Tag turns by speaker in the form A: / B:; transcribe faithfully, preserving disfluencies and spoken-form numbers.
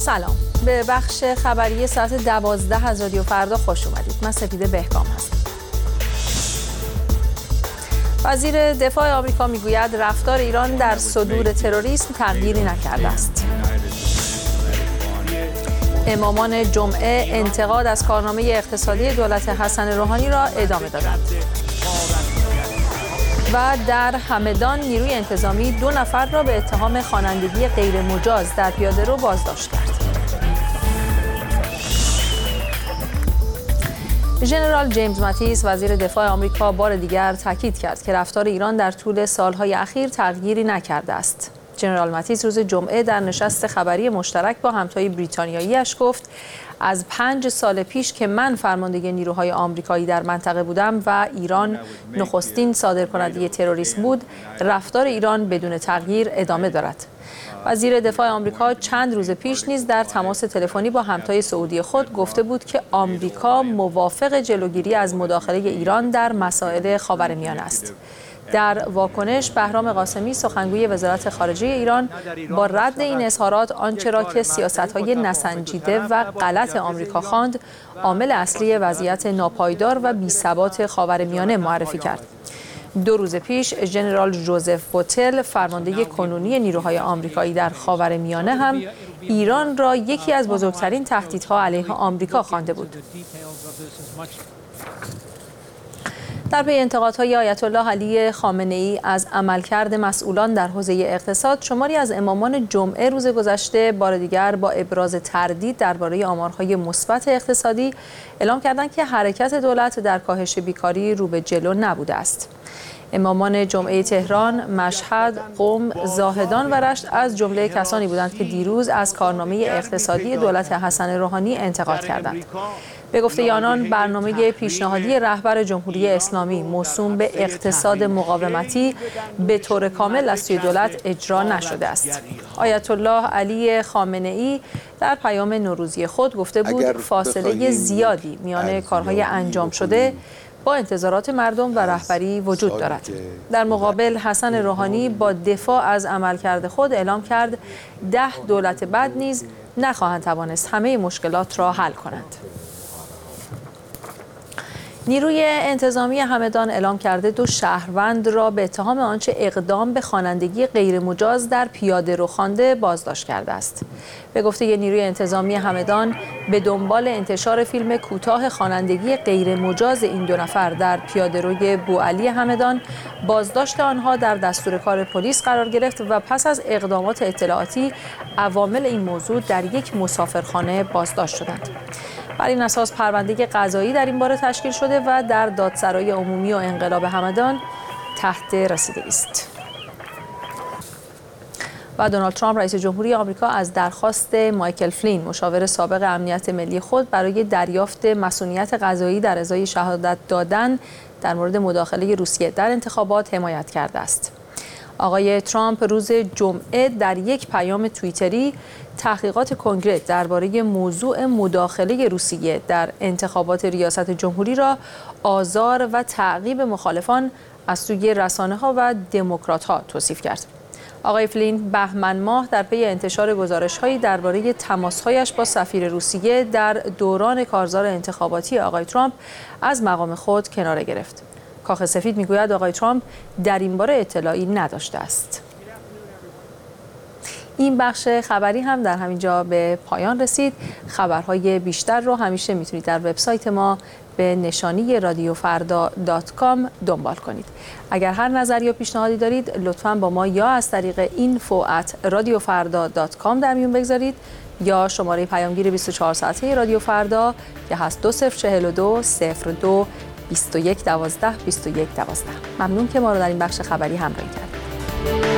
A: سلام، به بخش خبری ساعت دوازده از رادیو فردا خوش اومدید. من سپیده بهکام هستم. وزیر دفاع آمریکا میگوید رفتار ایران در صدور تروریسم تغییری نکرده است. امامان جمعه انتقاد از کارنامه اقتصادی دولت حسن روحانی را ادامه دادند. و در همدان نیروی انتظامی دو نفر را به اتهام خوانندگی غیر مجاز در پیاده‌رو بازداشت کرد. ژنرال جیمز ماتیس وزیر دفاع آمریکا بار دیگر تاکید کرد که رفتار ایران در طول سالهای اخیر تغییری نکرده است. ژنرال ماتیس روز جمعه در نشست خبری مشترک با همتای بریتانیایی‌اش گفت از پنج سال پیش که من فرمانده نیروهای آمریکایی در منطقه بودم و ایران نخستین صادرکننده تروریسم بود، رفتار ایران بدون تغییر ادامه دارد. وزیر دفاع آمریکا چند روز پیش نیز در تماس تلفنی با همتای سعودی خود گفته بود که آمریکا موافق جلوگیری از مداخله ایران در مسائل خاورمیانه است. در واکنش بهرام قاسمی سخنگوی وزارت خارجه ایران با رد این اظهارات آنچه را که سیاست‌های نسنجیده و غلط آمریکا خواند عامل اصلی وضعیت ناپایدار و بی‌ثبات خاورمیانه معرفی کرد. دو روز پیش ژنرال جوزف بوتل فرمانده کنونی نیروهای آمریکایی در خاورمیانه هم ایران را یکی از بزرگترین تهدیدها علیه آمریکا خوانده بود. در پی انتقادهای آیت الله علی خامنه‌ای از عملکرد مسئولان در حوزه اقتصاد، شماری از امامان جمعه روز گذشته بار دیگر با ابراز تردید درباره آمارهای مثبت اقتصادی اعلام کردند که حرکت دولت در کاهش بیکاری رو به جلو نبوده است. امامان جمعه تهران، مشهد، قم، زاهدان و رشت از جمله کسانی بودند که دیروز از کارنامه اقتصادی دولت حسن روحانی انتقاد کردند. به گفته آنان برنامه پیشنهادی رهبر جمهوری اسلامی موسوم به اقتصاد مقاومتی به طور کامل از سوی دولت اجرا نشده است. آیت الله علی خامنه‌ای در پیام نوروزی خود گفته بود فاصله زیادی میان کارهای انجام شده با انتظارات مردم و رهبری وجود دارد. در مقابل حسن روحانی با دفاع از عملکرد خود اعلام کرد ده دولت بعد نیز نخواهند توانست همه مشکلات را حل کنند. نیروی انتظامی همدان اعلام کرده دو شهروند را به اتهام آنچه اقدام به خوانندگی غیرمجاز در پیاده‌رو خوانده بازداشت کرده است. به گفته نیروی انتظامی همدان به دنبال انتشار فیلم کوتاه خوانندگی غیرمجاز این دو نفر در پیاده‌روی بوعلی همدان، بازداشت آنها در دستور کار پلیس قرار گرفت و پس از اقدامات اطلاعاتی عوامل این موضوع در یک مسافرخانه بازداشت شدند. بر این اساس پرونده قضایی در این باره تشکیل شده و در دادسرای عمومی و انقلاب همدان تحت رسیدگی است. و دونالد ترامپ رئیس جمهوری آمریکا از درخواست مایکل فلین مشاور سابق امنیت ملی خود برای دریافت مصونیت قضایی در ازای شهادت دادن در مورد مداخله روسیه در انتخابات حمایت کرده است. آقای ترامپ روز جمعه در یک پیام توییتری تحقیقات کنگره درباره موضوع مداخله روسیه در انتخابات ریاست جمهوری را آزار و تعقیب مخالفان از سوی رسانه‌ها و دموکرات‌ها توصیف کرد. آقای فلین بهمن ماه در پی انتشار گزارش‌هایی درباره تماس‌هایش با سفیر روسیه در دوران کارزار انتخاباتی آقای ترامپ از مقام خود کناره گرفت. کاخ سفید میگوید آقای ترامپ در این باره اطلاعی نداشته است. این بخش خبری هم در همینجا به پایان رسید. خبرهای بیشتر رو همیشه میتونید در وبسایت ما به نشانی رادیو فردا دات کام دنبال کنید. اگر هر نظری یا پیشنهادی دارید لطفاً با ما یا از طریق اینفو ات رادیو فردا دات کام در میون بگذارید یا شماره پیامگیر بیست و چهار ساعته رادیو فردا که هست دو صفر چهل و دو صفر دو بیست و یک دوازده بیست و یک دوازده. ممنون که ما رو در این بخش خبری همراهی کردید.